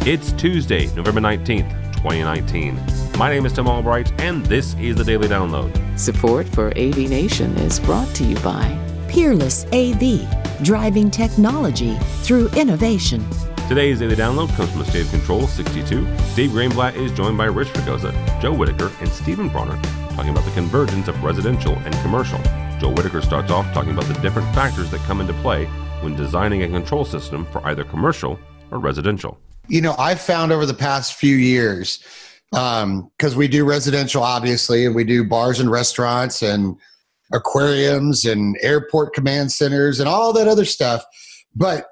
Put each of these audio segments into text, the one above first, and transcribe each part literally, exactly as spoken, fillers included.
It's Tuesday, November nineteenth, twenty nineteen. My name is Tim Albright, and this is the Daily Download. Support for A V Nation is brought to you by Peerless A V, driving technology through innovation. Today's Daily Download comes from the State of Control sixty-two. Dave Greenblatt is joined by Rich Fregosa, Joe Whitaker, and Stephen Bronner talking about the convergence of residential and commercial. Joe Whitaker starts off talking about the different factors that come into play when designing a control system for either commercial or residential. You know, I've found over the past few years, um, because we do residential, obviously, and we do bars and restaurants and aquariums and airport command centers and all that other stuff. But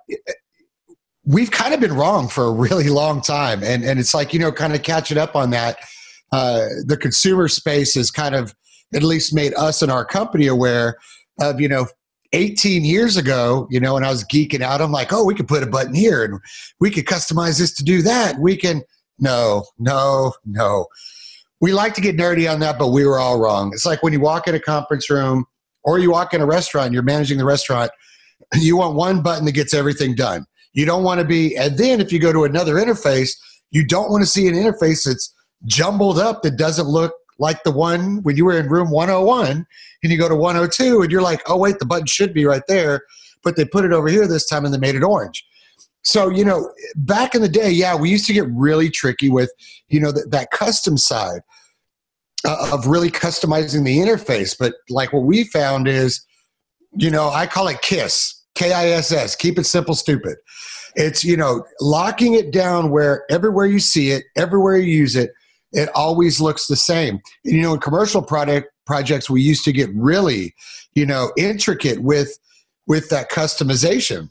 we've kind of been wrong for a really long time. And, and it's like, you know, kind of catching up on that. Uh, the consumer space has kind of at least made us and our company aware of, you know, eighteen years ago, you know, when I was geeking out, I'm like, oh, we could put a button here and we could customize this to do that. We can, no, no, no. We like to get nerdy on that, but we were all wrong. It's like when you walk in a conference room or you walk in a restaurant, you're managing the restaurant, you want one button that gets everything done. You don't want to be, and then if you go to another interface, you don't want to see an interface that's jumbled up that doesn't look like the one when you were in room one oh one and you go to one oh two and you're like, oh wait, the button should be right there, but they put it over here this time and they made it orange. So, you know, back in the day, yeah, we used to get really tricky with, you know, th- that custom side uh, of really customizing the interface. But like what we found is, you know, I call it KISS, K I S S, keep it simple, stupid. It's, you know, locking it down where everywhere you see it, everywhere you use it, it always looks the same. And, you know, in commercial product projects, we used to get really, you know, intricate with, with that customization.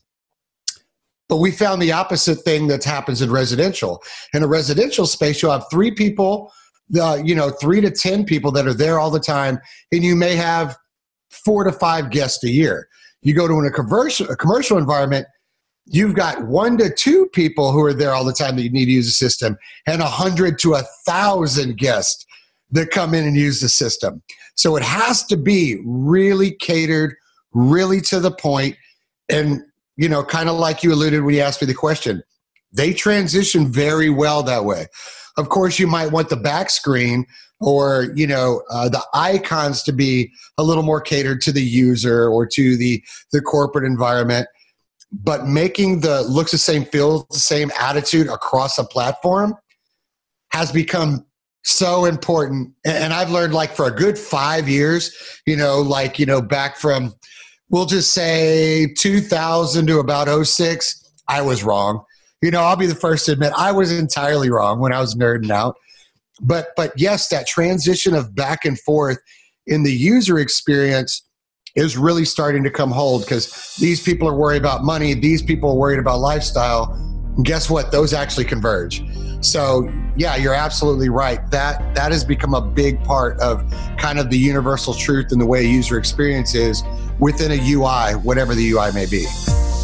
But we found the opposite thing that happens in residential. In a residential space, you'll have three people, uh, you know, three to ten people that are there all the time, and you may have four to five guests a year. You go to an, a, commercial, a commercial environment, you've got one to two people who are there all the time that you need to use the system, and a hundred to a thousand guests that come in and use the system. So it has to be really catered, really to the point, and, you know, kind of like you alluded when you asked me the question, they transition very well that way. Of course, you might want the back screen or, you know, uh, the icons to be a little more catered to the user or to the, the corporate environment. But making the looks the same, feels the same attitude across a platform has become so important. And I've learned, like, for a good five years, you know, like, you know, back from, we'll just say two thousand to about oh six, I was wrong. You know, I'll be the first to admit I was entirely wrong when I was nerding out. But, but yes, that transition of back and forth in the user experience is really starting to come hold, because these people are worried about money. These people are worried about lifestyle. And guess what? Those actually converge. So yeah, you're absolutely right. That that has become a big part of kind of the universal truth in the way a user experience is within a U I, whatever the U I may be.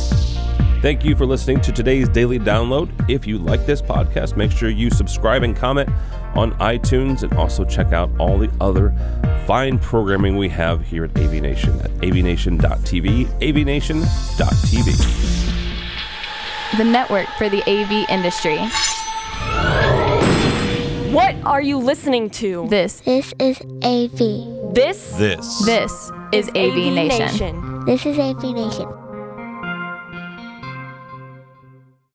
Thank you for listening to today's Daily Download. If you like this podcast, make sure you subscribe and comment on iTunes, and also check out all the other fine programming we have here at A V Nation at a v nation dot t v, a v nation dot t v. The network for the A V industry. What are you listening to? This. This is A V. This. This. This is A V Nation. This is A V Nation.